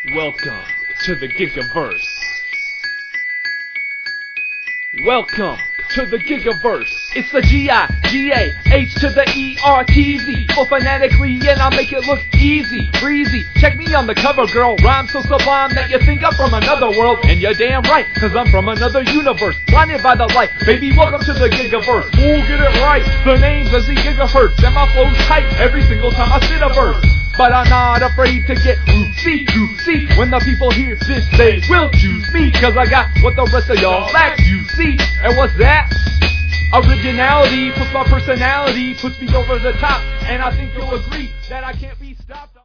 Welcome to the Gigaverse. Welcome to the Gigaverse. It's the G-I-G-A-H to the E-R-T-Z. Flow phonetically and I'll make it look easy, breezy. Check me on the cover, girl. Rhyme so sublime that you think I'm from another world. And you're damn right, cause I'm from another universe. Blinded by the light, baby, welcome to the Gigaverse. Ooh, get it right, the name's the Gigahertz. And my flow's tight every single time I spit a verse. But I'm not afraid to get goofy. When the people hear this, they will choose me. Cause I got what the rest of y'all lack, you see. And what's that? Originality puts my personality, puts me over the top. And I think you'll agree that I can't be stopped.